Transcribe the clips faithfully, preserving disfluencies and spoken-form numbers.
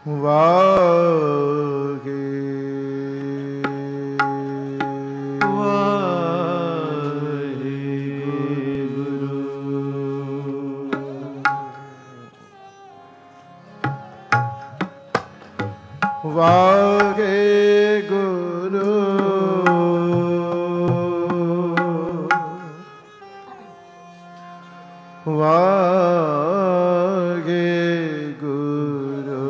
वाहे वाहे गुरु वाहे गुरु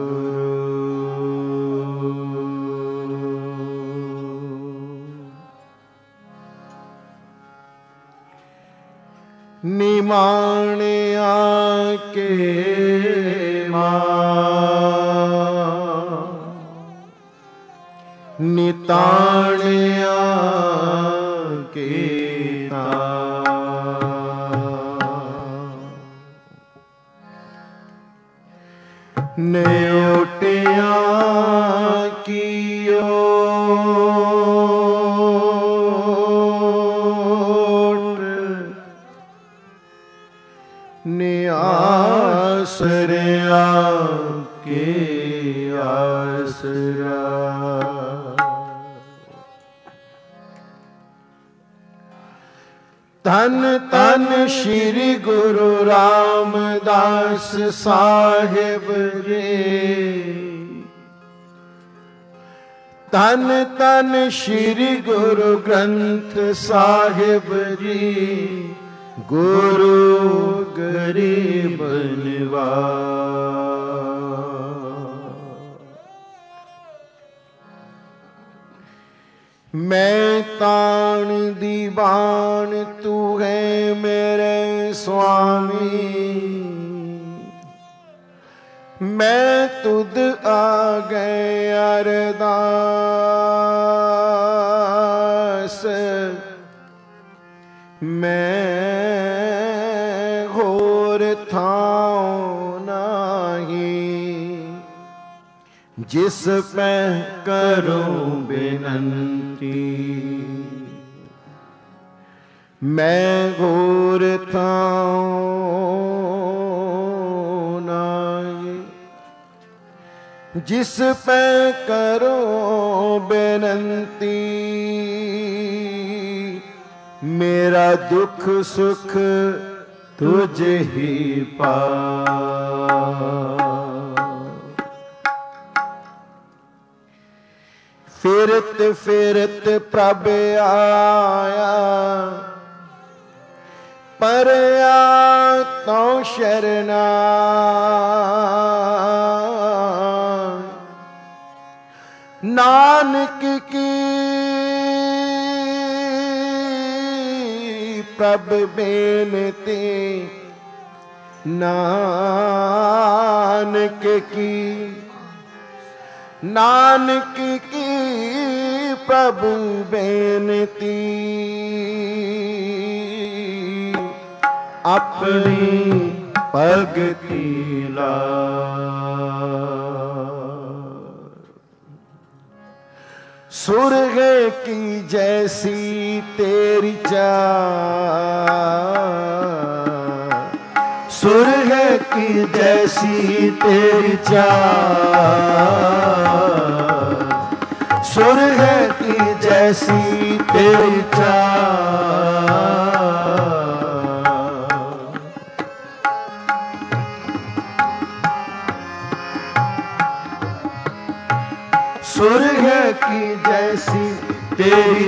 निमाणिया के निताणिया के न्योटिया कियो निआसरिया के आसरा धन धन श्री गुरु रामदास साहिब रे धन धन श्री गुरु ग्रंथ साहिब रे गुरु गरीब निवाज मैं तान दीवान तू है मेरे स्वामी मैं तुद आ गए अरदास मैं घोर थाऊं नहीं जिस पे करूं बेनंती मैं घोर थाऊं नहीं जिस पे करूं बेनंती मेरा दुख सुख तुझे ही पा फिरत फिरत प्रभ आया पर तो शरणा नानक की प्रभ बेनती नानक की नानक की प्रभु बेनती अपनी भगति ला सुर्ग की जैसी तेरी चाह सुर्ग की जैसी तेरी चाह सुर्ग की जैसी तेरी चाह सुर्ग की जैसी तेरी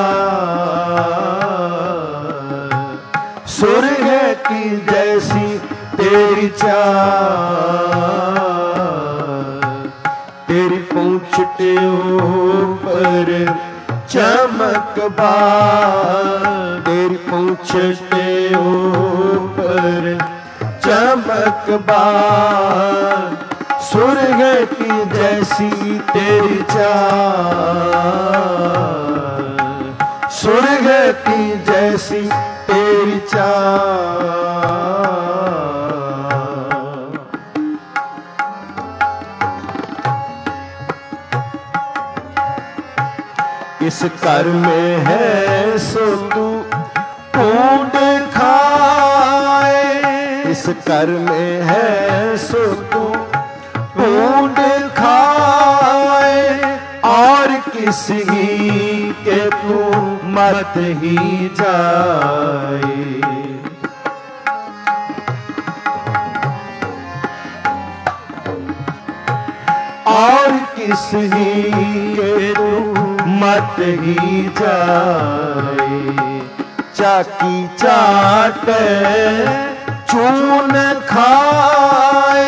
चाह सुर्ग की जैसी तेरी चाह तेरी पूंछ के ऊपर चमक बार तेरी पूंछ के ऊपर चमक बार सुर्ग की जैसी तेरी चाह सुर्ग की जैसी तेरी चाह इस घर में है सो तू ढूंढ खाए इस घर में है सो तू ढूंढ किस ही के तू मत ही जाए, और किस ही के तू मत ही जाए। चाकी चाटे चून खाए,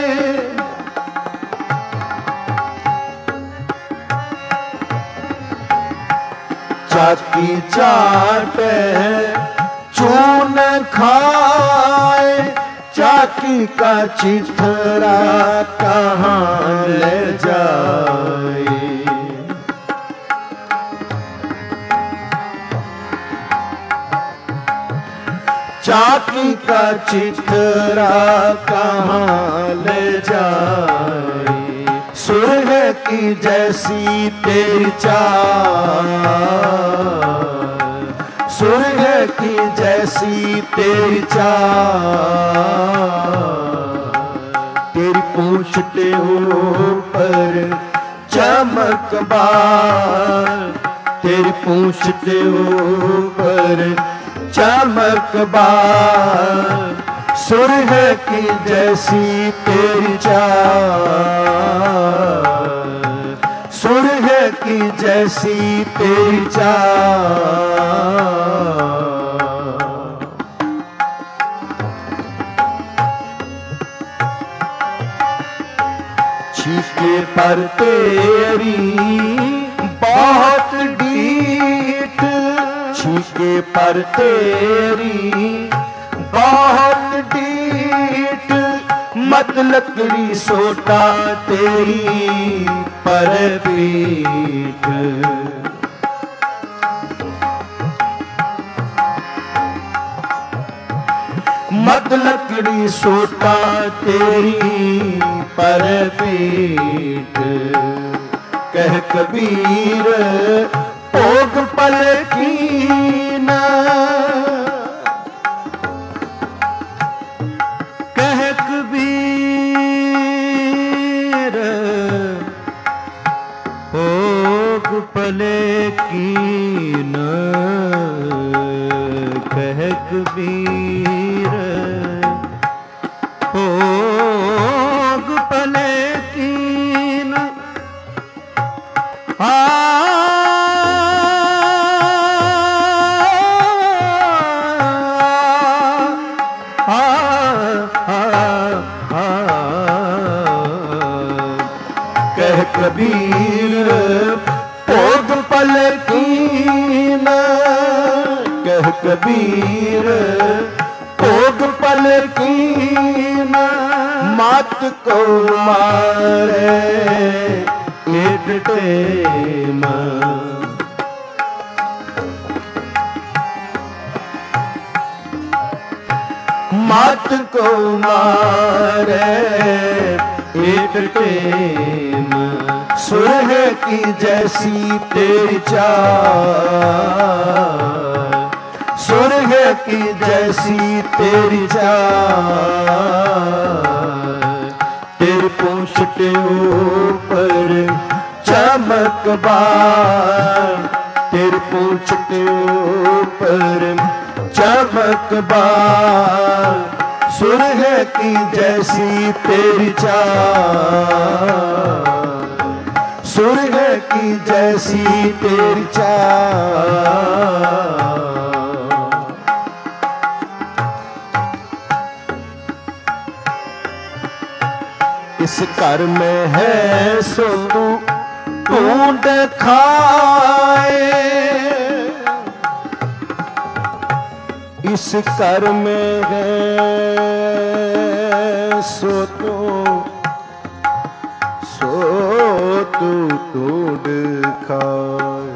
चाकी चाटे चून खाए, चाकी का चिथरा कहाँ ले जाए। चाकी का चिथरा कहाँ ले जाए। सुरह की जैसी तेरी चाल, सुरह की जैसी तेरी चाल, तेरी पूंछ के ऊपर चमक बाल, तेरी पूंछ के ऊपर चमक बाल, सुरह की जैसी तेरी चाल, सुरह की जैसी तेरी चाल। छीके पर तेरी बहुत डीठ, छीके पर तेरी बहुत डीठ, मत लकड़ी सोटा तेरी पर पीठ। मत लकड़ी सोटा तेरी पर पीठ। कह कबीर भोग पल की ना, कह कबीर भोग पल की ना, कह कबीर भोग पल की ना। आ कबीर भोग पल की ना, कह कबीर भोग पल की ना। मात को मारे एक टेम, मात को मारे एक टेम। सुरह की जैसी तेरी चाल, सुरह की जैसी तेरी चाल, तेरी पूंछ के ऊपर चमक बाल, तेरी पूंछ के ऊपर चमक बाल, सुरह की जैसी तेरी चाल, सुरह की जैसी तेरी चाल। इस घर में है सो तू ढूंढ खाए, इस घर में है सो तू सो तू ढूंढ खाए,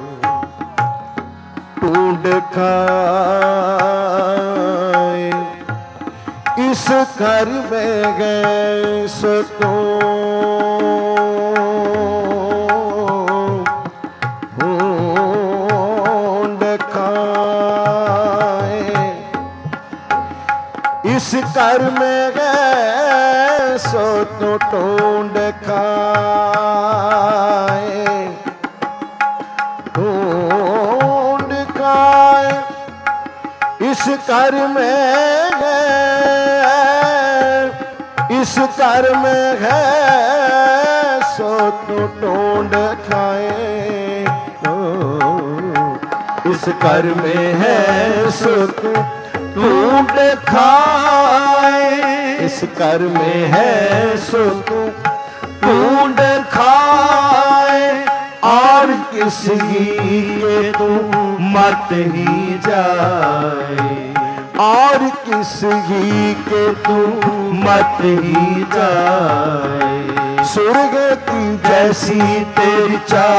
ढूंढ खाए। इस घर में गए सो तू ढूंढ खाए, इस घर में गए सो तू ढूंढ खाए। इस घर में है, इस घर में है सो तो ढूंढ खाए। इस घर में है सो तो ढूंढ खाए। इस घर में है सो तो ढूंढ खाए। और किसी के तो मत ही जाए। और किसी के तो मत ही जाए। स्वर्ग की जैसी तेरी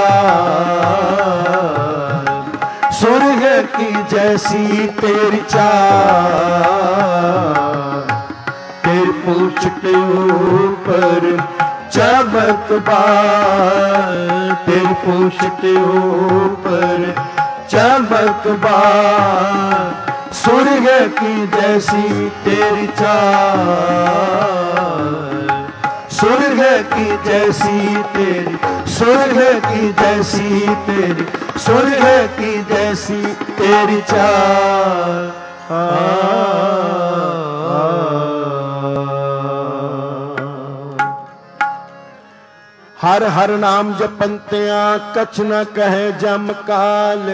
चाल, स्वर्ग की जैसी तेरी चाल। तेरी पूंछ के ऊपर चमकबार, तेरी पूंछ के ऊपर चमकबार। स्वर्ग की जैसी तेरी चाल, स्वर्ग की जैसी तेरी, स्वर्ग की जैसी तेरी, स्वर्ग की जैसी तेरी चाल। हर हर नाम जपंतिया कछ न कहे जम काल।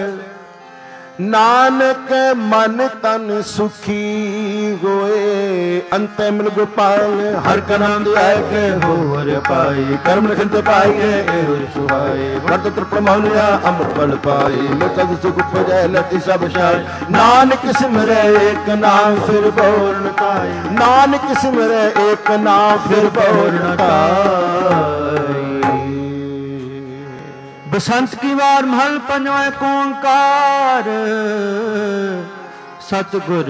नानक मन तन सुखी होए। अंत मिल गोपाल हर का नाम दिया के हो हर पाई। कर्म लिखत पाए सुहाए। वर्त तृप्त मौलिया अमृत बल पाए। मृत सुख उपजय लति सब शाय। नानक सिमरे एक नाम फिर बोल न पाए। नानक सिमरे एक नाम फिर बोल न पाए। बसंत की वार महल पंजवा ओंकार। सतगुर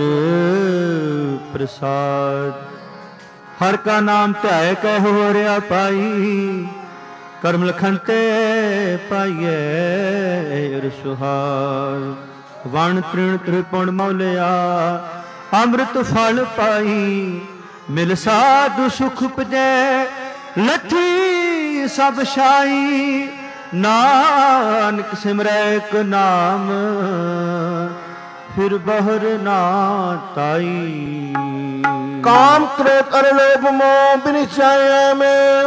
प्रसाद हर का नाम ध्याय कह हो रिया पाई। कर्म लखन ते पाइए सुहाग। वण तृण त्रिपुण मौलिया अमृत फल पाई। मिल साधु सुख उपजै लठी सब शाई। नानक सिमरै एक नाम फिर बहर ना ताई। काम क्रोध और लोभ मोह बिनिचाय में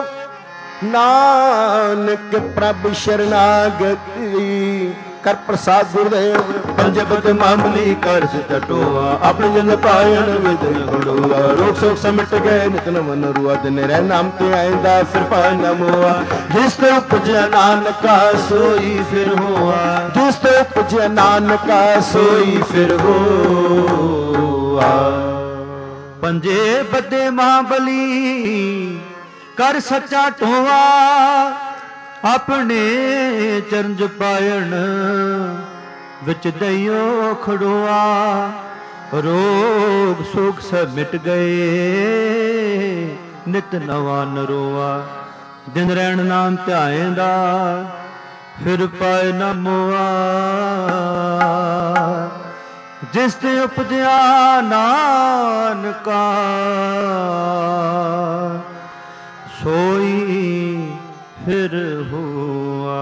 नानक प्रभु शरणागति। कर प्रसाद गुरुदेव पंजबत मामली कर टटोआ। अपने जन पायन विदन घड़ोआ। रोग शोक समिट गए नितन मन रुआ। दिन रह नाम ते आइंदा फिर पाय न मोआ। जिस ते उपजया नानका सोई फिर होआ। जिस ते उपजया नानका सोई फिर होआ। पंजे बदे महाबली कर सच्चा टोआ। अपने चरण जपायण विच दइयो खड़ोआ। रोग सुख सब मिट गए नित नवा नरोआ। दिन रहन नाम ध्याएंदा फिर पाए न मोआ। जिस ते उपजया नानका सोई फिर हुआ।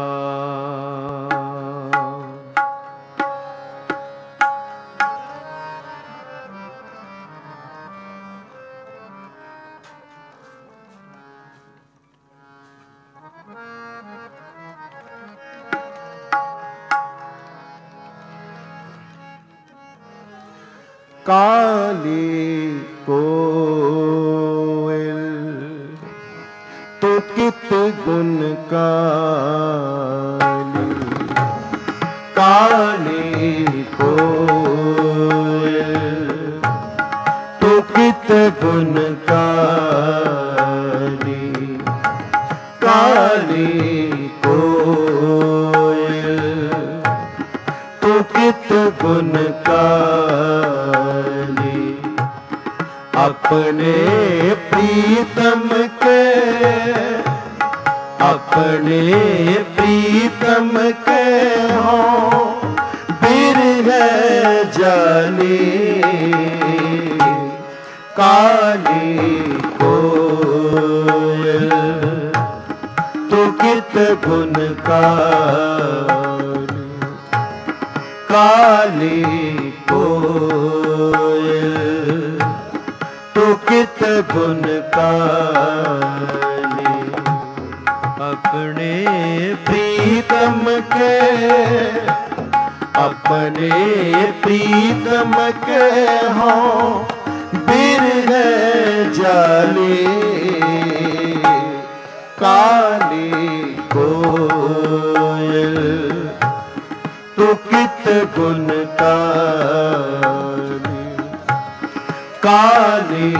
काली कोयल तो कित गुण काली। काली कोयल तो कित गुण काली। काली कोयल तो कित गुण काली। अपने प्रीतम के, अपने प्रीतम के हो बिरह जानी। काली कोयल तो कित गुण काली। काली कोयल तू कित गुण गाली। अपने प्रीतम के अपने प्रीतम के हों बिरह जाली। काली कोयल तू कित गुण गाली। काली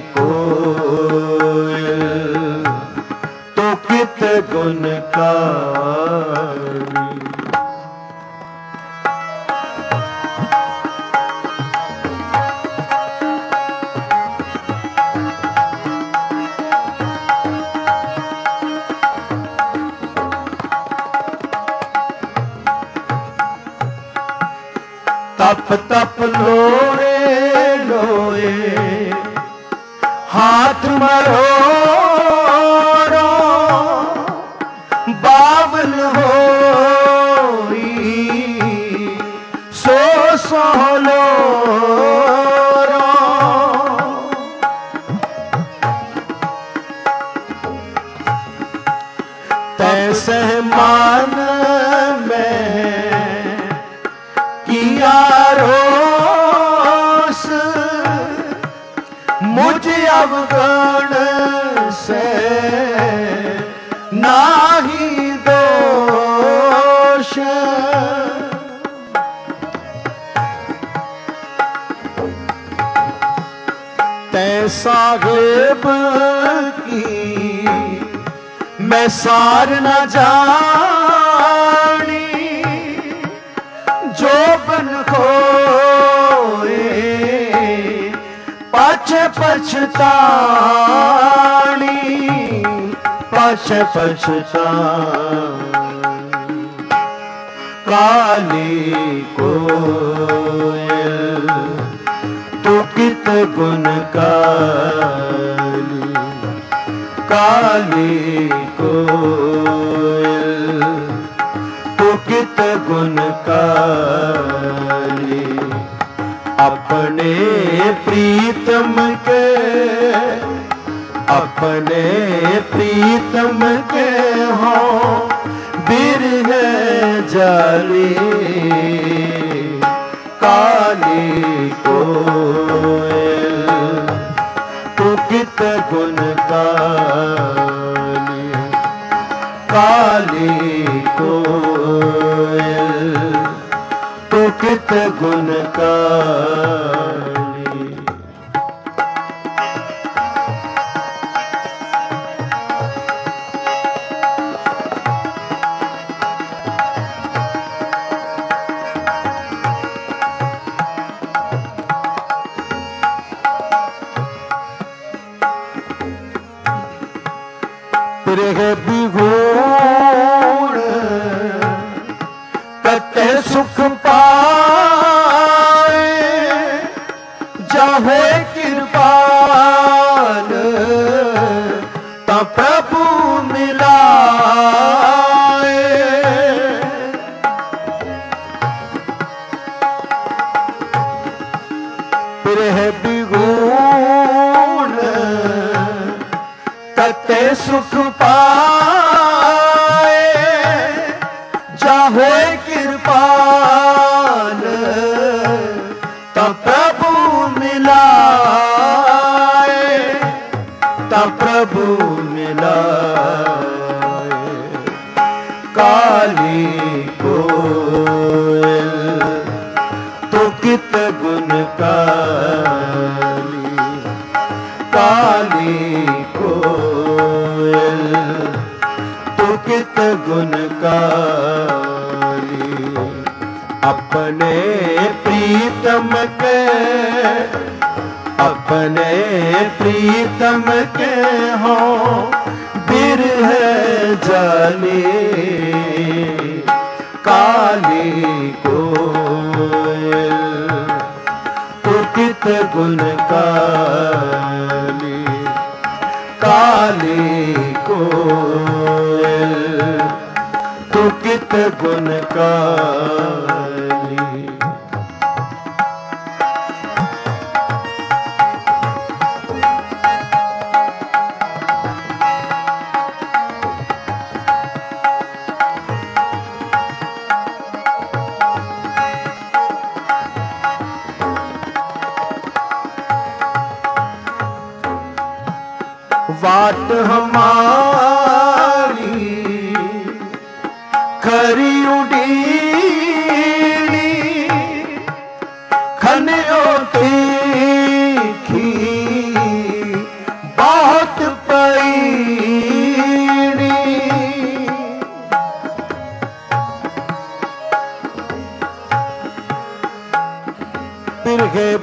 कोयल तू कित गुण गाली। तप तप लोए लोए हाथ मरोड़ो बावन होई सो सोलो तैसे मान में किया रोस मुझ अवगण से नाही दोष। तैसा गेब की मैं सार न जानी जो बन खोए पछ पछतानी। पछ पछतानी। काली कोयल तू कित गुण गाली। काली कोयल तू कित गुण गाली। अपने प्रीतम के अपने प्रीतम के हों बिरह जाली। काली कोयल तू कित गुण गाली। काली कोयल तू कित गुण गाली। तेरे बिगुण कते सुख पाए जाहे कृपाल ता प्रभु मिलाए। तेरे बिगुण कते सुख पाए जाहे कृपाल ता प्रभु मिलाए। ता प्रभु मिलाए। काली कोयल तू कित गुण गाली। काली कोयल तू कित गुण गाली। अपने प्रीतम के अपने प्रीतम के हों बिरह जाली। काली कोयल तू कित गुण गाली। काली कोयल तू कित गुण गाली।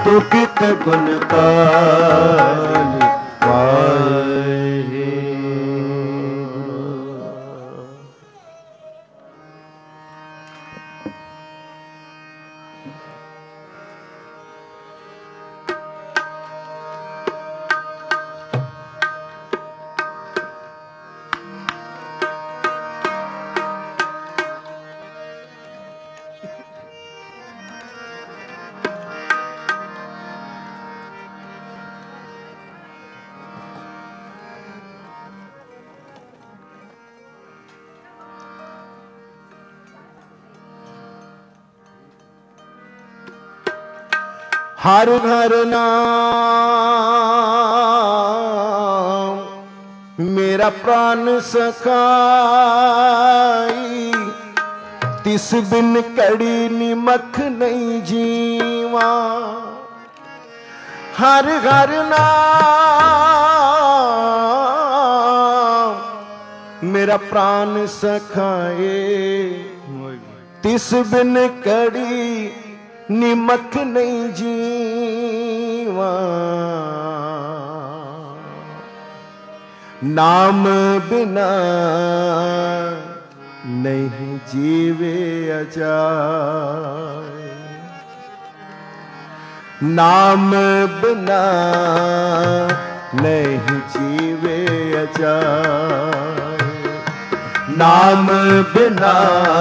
तू कित गुण काल पाए। हर घर नाम मेरा प्राण सखाई, तिस बिन कड़ी निमख नहीं जीवा। हर घर नाम मेरा प्राण सखाए, तिस बिन कड़ी निमक नहीं जीवा। नाम बिना नहीं जीवे अजाए, नाम बिना नहीं जीवे अजाए, नाम बिना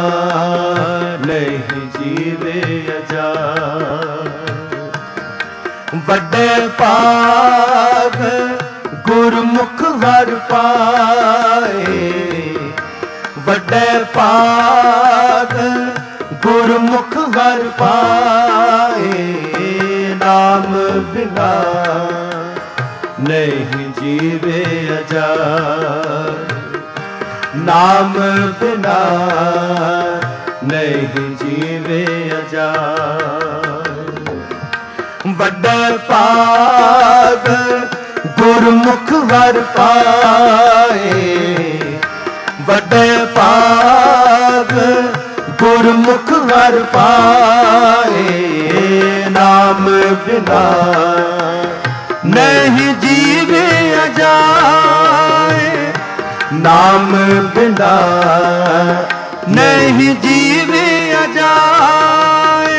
नहीं जीवे अजाए। वड्डे पाग गुरमुख हर पाए, वड्डे पाग गुरमुख हर पाए। नाम बिना नहीं जीवे अजाए, नाम बिना नहीं जीवे अजाए। वड्डे पाग गुरमुख हर पाए, वड्डे पाग गुरमुख हर पाए। नाम बिना नहीं जीवे अजाए, नाम बिना नहीं जीवे अजाए।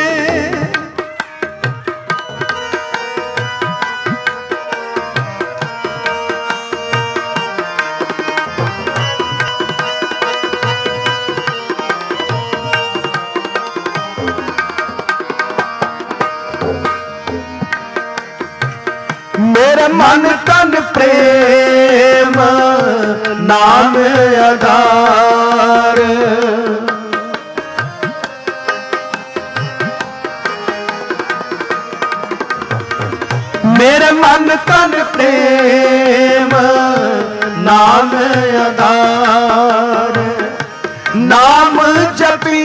मेरे मन तन प्रेम नाम आधार, मेरे मन तन प्रेम नाम आधार। नाम जपी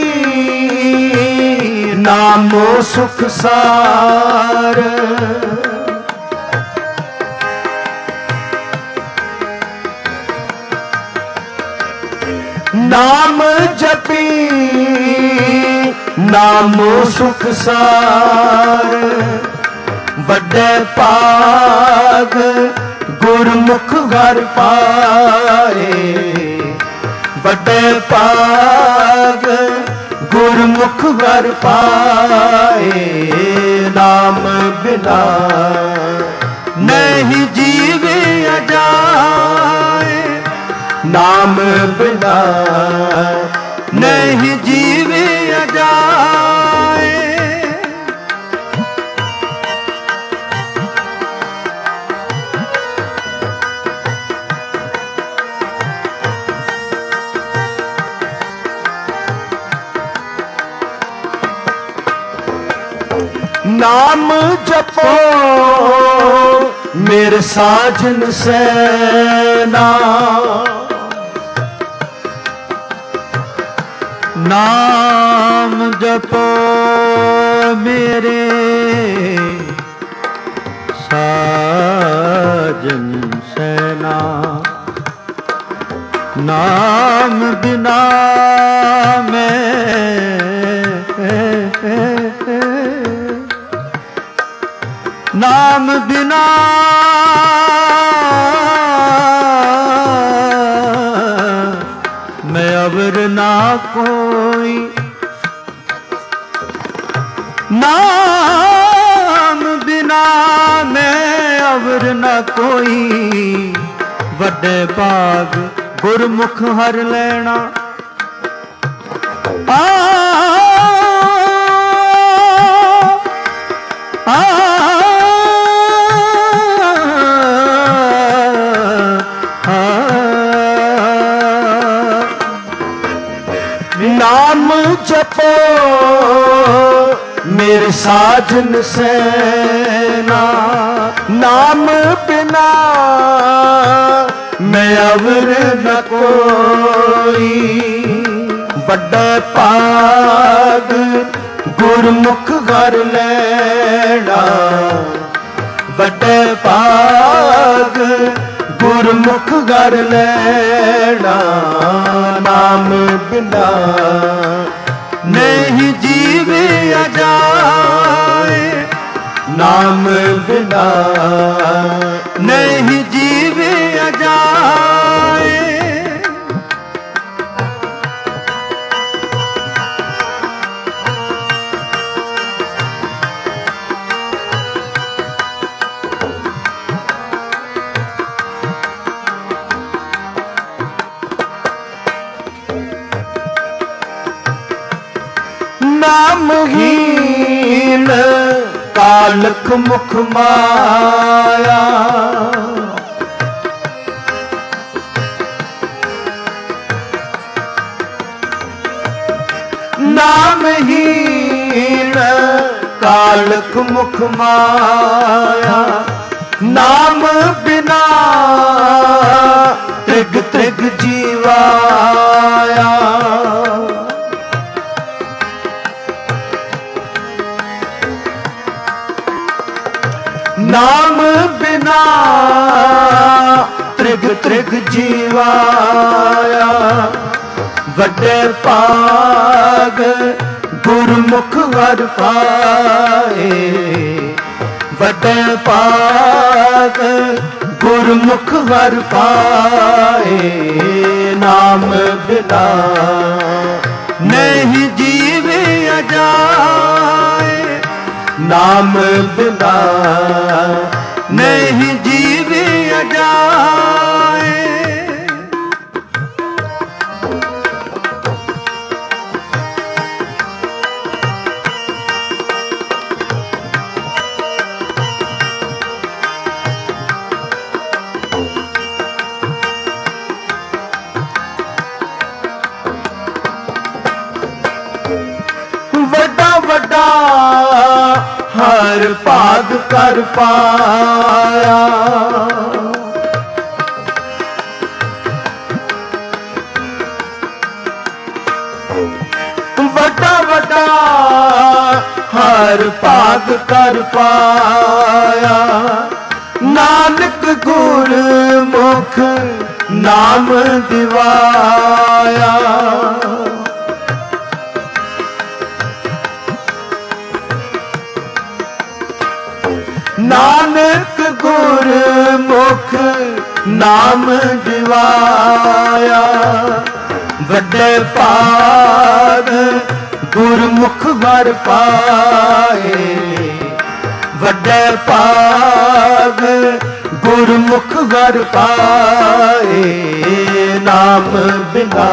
नामो सुख सार, नाम जपी नामो सुख सार। वड्डे पाग गुरमुख हर पाए, वड्डे पाग गुरमुख हर पाए। नाम बिना नहीं जीवे अजाए, नाम बिना नहीं जीवे अजाए। नाम जपो मेरे साजन सैना, नाम जपो मेरे साजन सैना। नाम बिना मैं ਨਾਮ ਬਿਨਾ ਮੈਂ ਅਵਰ ਨਾ ਕੋਈ, ਨਾਮ ਬਿਨਾ ਮੈਂ ਅਵਰ ਨਾ ਕੋਈ, ਵੱਡੇ ਭਾਗ ਗੁਰਮੁਖ ਹਰ ਲੈਣਾ। ਆ ਆ नाम जपो मेरे साजन सैना, नाम बिना मैं अवर न कोई, वड्डे भाग गुरमुख घर लैना, वड्डे भाग गुरमुख घर लैना। नाम बिना नहीं जीवे अजाए, नाम बिना नहीं जीवे अजाए। नामहीन कालख मुख माया, नामहीन कालख मुख माया, नाम बिना त्रिग त्रिग जीवाया। नाम बिना त्रिग त्रिग जीवाया, वड्डे भाग गुरमुख वर पाए, वड्डे भाग गुरमुख वर पाए। नाम बिना नहीं जीवे अजाए, नाम बिना नहीं जीवे अजाए। वड्डा वड्डा हर भाग कर पाया, वड्डा वड्डा हर भाग कर पाया। नानक गुरमुख नाम दिवाया, नानक गुरमुख नाम दिवाया। वड्डे भाग गुरमुख वर पाए, वड्डे भाग गुरमुख वर पाए। नाम बिना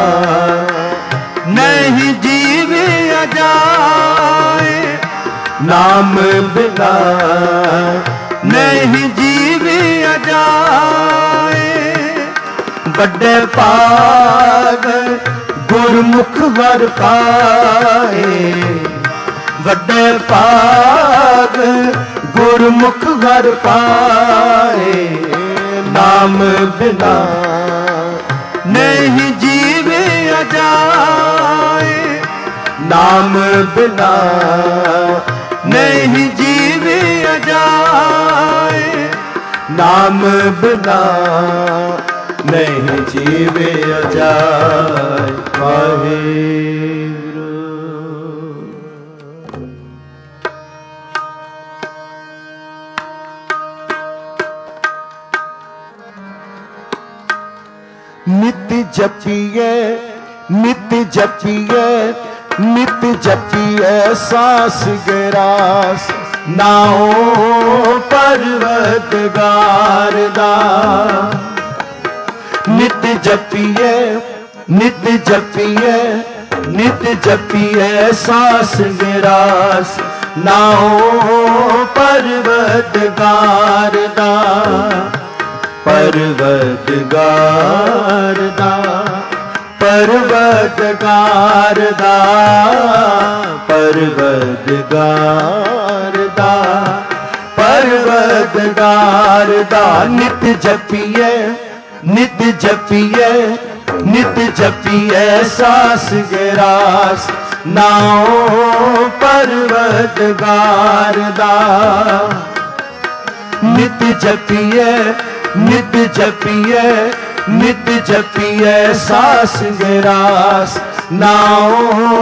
नहीं जीवे अजाए, नाम बिना नहीं जीवे अजाए। वड्डे भाग गुरमुख वर पाए, वड्डे भाग गुरमुख वर पाए। नाम बिना नहीं जीवे अजाए, नाम बिना नहीं जीवे अजाए। नाम बिना नहीं जीवे अजाए। वाहिगुरू। जपिए नित जपिए नित जपिए सास गिरास नाओ परवतगार दा नित जपिए नित जपिए नित जपिए सास गिरास नाओ परवतगार दा परवतगार दा परवतगार दा परवतगार दा परवतगार दा नित जपिए नित जपिए नित जपिए सास गिरास नाओ परवतगार दा नित जपिए नित जपिए नित जपिए सास गिरास नाओ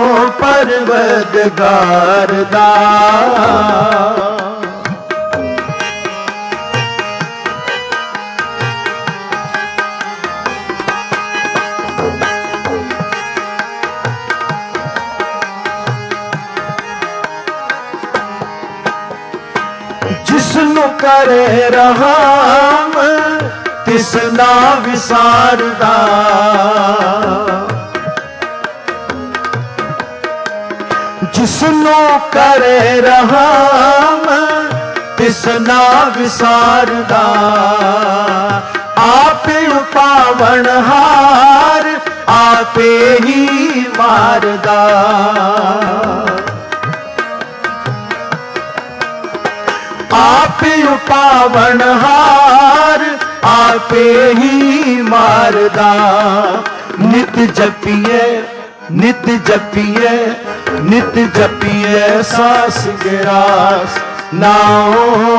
परवतगार दा जिसनु करे रहाम तिसना विसारदा जिसनु करे रहाम तिसना विसारदा आपे पावन हार आपे ही मारदा आपे पावन हार आपे ही मारदा नित जपिए नित जपिए नित जपिए सास गिरास नाओ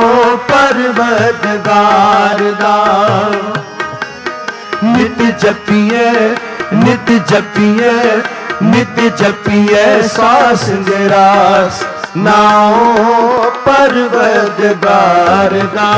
परवतगार दा नित जपिए नित जपिए नित जपिए सास गिरास नाओ परवतगार दा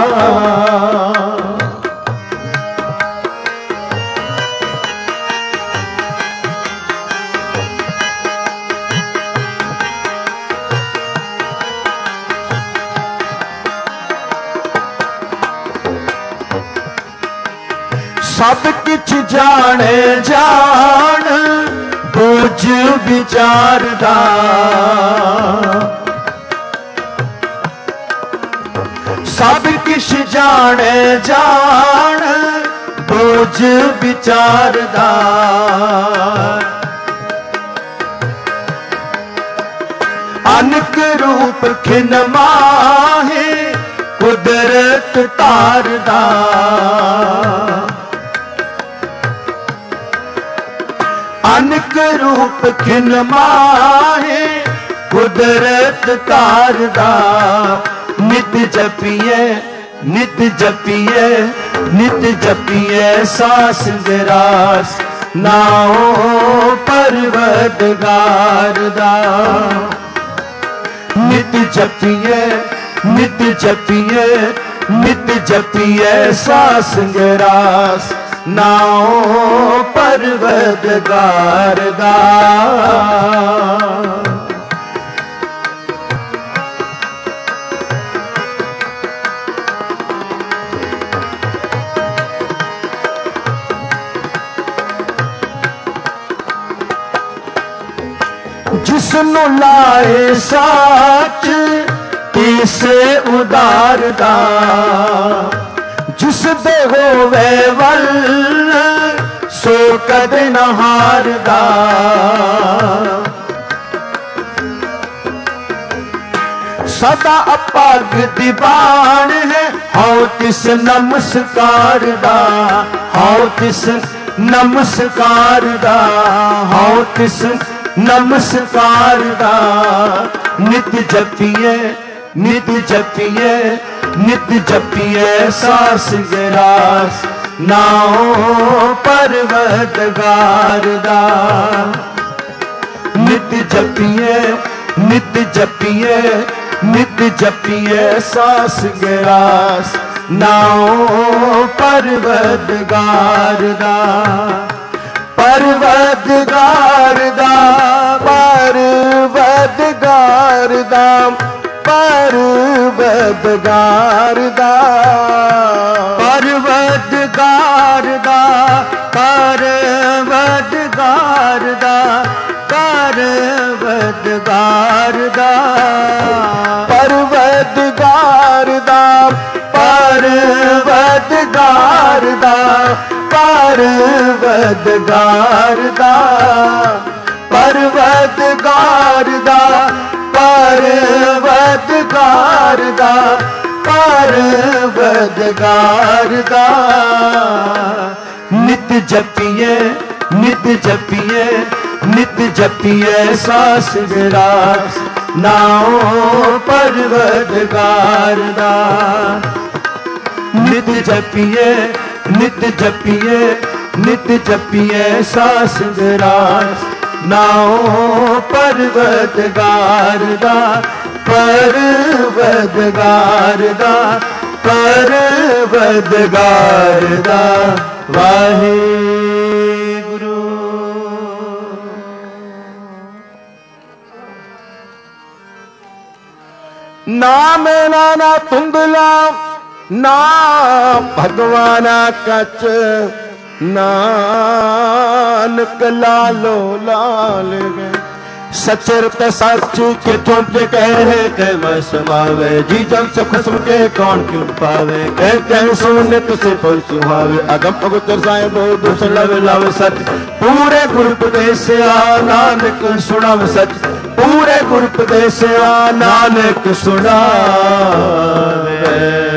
सब किछ जाने जान बोझ विचार दा सब किछ जाने जान बोझ विचार दा अनक रूप खिन माहे कुदरत तार दा अनक रूप खिन माहे कुदरत तार दा नित जपिए नित जपिए नित जपिए सास गिरास नाओ परवतगार दा नित जपिए नित जपिए नित जपिए सास गिरास नाओ परवतगार दा जिसनु लाए साच तीसे उदार दा जिस दे होवे वल सो कदे न हारदा सदा अपग दीवान है हाउ तिस नमस्कार दा हाउ तिस नमस्कार दा हाउ तिस नमस्कार दा नित जपिए नित जपिए नित जपिए सास गिरास नाओ परवतगार दा नित जपिए नित जपिए नित जपिए सास गिरास नाओ परवतगार दा परवदगार दा परवदगार दा परवदगार दा परवदगार दा परवदगार दा परवदगार दा परवदगार दा परवदगार दा परवदगार दा परवदगार दा परवदगार दा परवदगार दा नित जपिए नित जपिए नित जपिए सास विरास नाओ परवदगार दा नित जपिए नित जपिए नित जपिए सास विरास नाओ परवदगार दा परवदगार दा परवदगार दा वाहेगुरु। नाम नाना तुंगला ना भगवाना कच नानक लालो लाल गए सचर पे सच के तुम पे कहे के मैं समावे जी जन से खसम के कौन क्यों पावे कह कह सुने तुझे पर सुहावे अगम अगुतर साए बो दूसर लव लव सच पूरे गुरुपदेश आ नानक सुनाव सच पूरे गुरुपदेश आ नानक सुनावे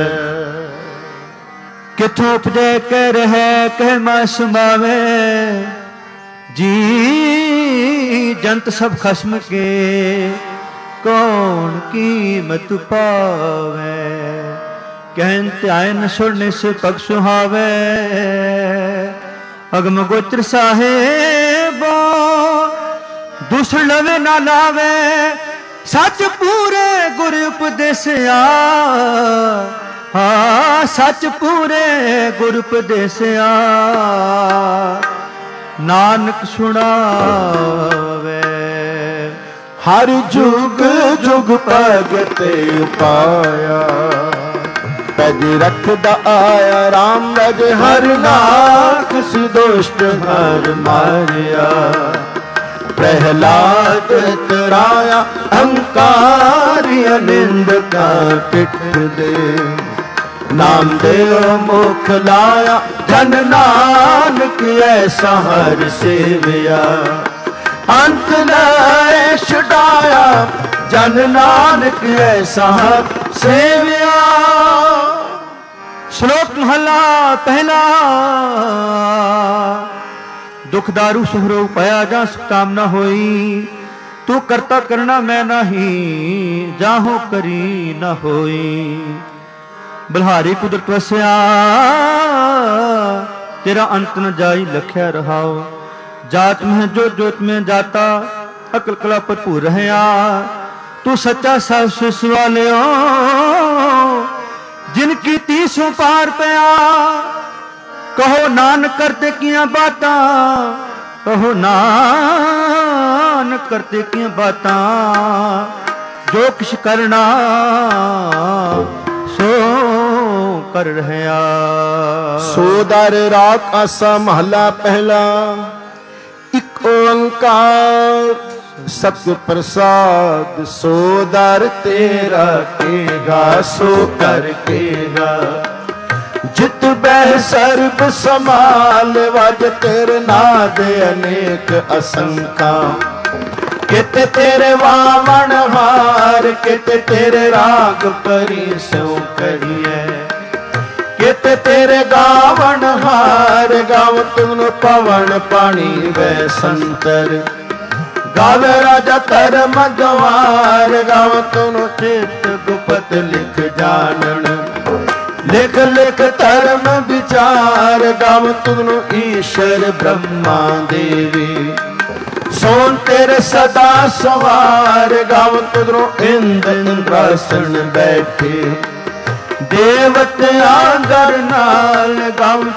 किथों उपजे के रहे कह मैं सुनावे जी जंत सब खस्म के कौन कीमत पावे कहते आए न सुनने से पग सुहावे अगम गोत्र साहेबो दूसर लवे ना लावे सच पूरे गुरु उपदेसिया हाँ सच पूरे गुरु उपदेसिया नानक सुनावे हर जुग जुग भगते पाया पज रखदा आया राम रज हर नाथ दुष्ट हर मारिया प्रहलाद तराया अहंकारी निंद का पिठ दे नाम देव मुख लाया जन नानक ऐसा हर सेविया अंत न छुड़ाया जन नानक ऐसा हर सेविया। श्लोक महला पहला दुख दारू सुहरो पाया जा कामना होई तू करता करना मैं नहीं जाहो करी न होई बल्हारी कुदरत वस्या तेरा अंत न जाई लख्या रहाओ जात में जो जोत में जाता अकल कला भरपूर रहया तू सच्चा सब सुसवाले जिनकी तीसों पार पया कहो नानक करते किया बातां कहो नानक करते किया बातां जो किश करना सो कर रहया। सो दर राख आसा महला पहला एक ओंकार सत्य प्रसाद सो दर तेरा केगा सो कर केगा जित बह सर्ब समाल वज तेरे नाद अनेक असंखा किते तेरे वामन हार किते तेरे राग परी सो करिए किते तेरे गावन हार गाव तुम पवन पानी वे संतर गावे राजा धर्म गवार गाव तुम चित गुपत लिख जानन लिख लिख धर्म विचार गाव तुम ईश्वर ब्रह्मा देवी सोन तेरे सदा सवार गाव तुदरो इंद्र इंद्रासन बैठे देवते आगर नाल गाव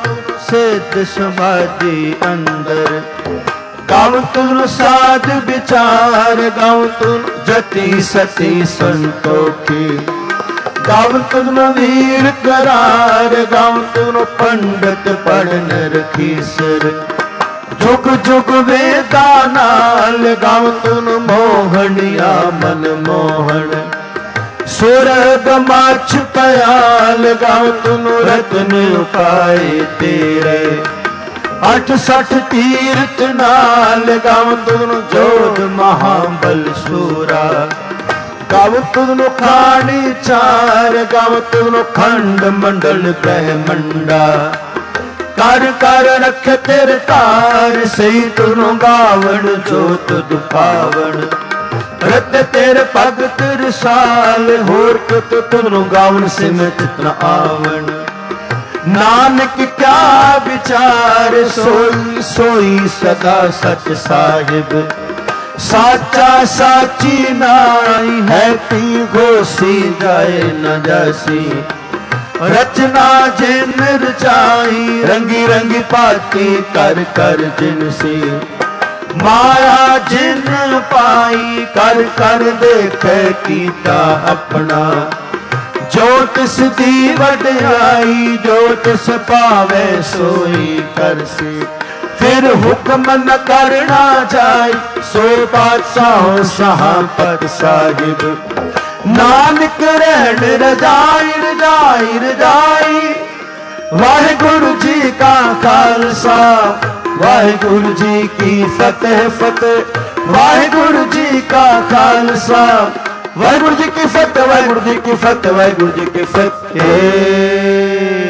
ਸਿੱਧ ਸਮਾਧੀ ਅੰਦਰ। ਗਾਵ ਤੁਨ ਸਾਧ ਵਿਚਾਰ, ਗਾਵ ਤੁਨ ਜਤੀ ਸਤੀ ਸੰਤੋਖੀ। ਗਾਵ ਤੁਨ ਵੀਰ ਕਰਾਰ, ਗਾਵ ਤੁਨ ਪੰਡਤ ਪੜਨ ਰਖੀਸਰ। ਜੁਗ ਜੁਗ ਵੇਦਾ ਨਾਲ, ਗਾਵ ਤੁਨ ਮੋਹਣਿਆ ਮਨ ਮੋਹਣ। ਸੁਰਗ ਮਛ ਪਿਆਲ, ਗਾਵ ਤੁਨ ਰਤਨ ਉਪਾਏ ਤੇਰੇ। ਅਠ ਸਠ ਤੀਰਥ ਨਾਲ, ਗਾਵ ਤੁਨ ਜੋਧ ਮਹਾਬਲ ਸੂਰਾ। ਗਾਵ ਤੁਨ ਖਾਣੀ ਚਾਰ, ਗਾਵ ਤੁਨ ਖੰਡ ਮੰਡਲ ਬ੍ਰਹਮੰਡਾ। ਕਰ ਕਰ ਰਖ ਤੇਰੇ ਧਾਰ, ਸਹੀ ਤੁਨ ਗਾਵਣ ਜੋ ਤੁਧ ਪਾਵਣ। ਰਤ ਤੇਰੇ ਭਗਤ ਰਸਾਲ, ਹੋਰ ਕਿਤ ਤੁਨ ਗਾਵਣ ਸਿਮਤ ਨ ਆਵਣ। ਨਾਨਕ ਕਿਆ ਵਿਚਾਰ, ਸੋਈ ਸੋਈ ਸਦਾ ਸਚ ਸਾਹਿਬ। ਸਾਚਾ ਸਾਚੀ ਨਾਈ, ਹੈ ਤੀ ਗੋਸੀ ਜਾਏ ਨ ਜਾਸੀ। ਰਚਨਾ ਜਿਨ ਰਚਾਈ, ਰੰਗੀ ਰੰਗੀ ਭਾਤੀ ਕਰ ਕਰ ਜਿਨਸੀ। ਮਾਇਆ ਜਿਨ ਪਾਈ, ਕਰ ਕਰ ਦੇਖੇ ਕੀਤਾ ਆਪਣਾ। ਜੋ ਤਿਸ ਦੀ ਵਡਿਆਈ, ਜੋ ਤਿਸ ਪਾਵੇ ਸੋਈ ਕਰਸੀ। ਫਿਰ ਹੁਕਮ ਨ ਕਰਨਾ ਜਾਏ, ਸੋ ਪਾਤਸ਼ਾਹ ਸਹਾਪਤ ਸਾਹਿਬ। ਨਾਨਕ ਰਹਿਣ ਰਜਾਈ ਰਜਾਈ ਰਜਾਈ। ਵਾਹਿਗੁਰੂ ਜੀ ਕਾ ਖਾਲਸਾ, ਵਾਹਿਗੁਰੂ ਜੀ ਕੀ ਫਤਿਹ ਫਤਿਹ। ਵਾਹਿਗੁਰੂ ਜੀ ਕਾ ਖਾਲਸਾ, ਵਾਹਿਗੁਰੂ ਜੀ ਕੀ ਫਤਿਹ, ਵਾਹਿਗੁਰੂ ਜੀ ਕੀ ਫਤਿਹ, ਵਾਹਿਗੁਰੂ ਜੀ ਕੀ ਫਤਿਹ।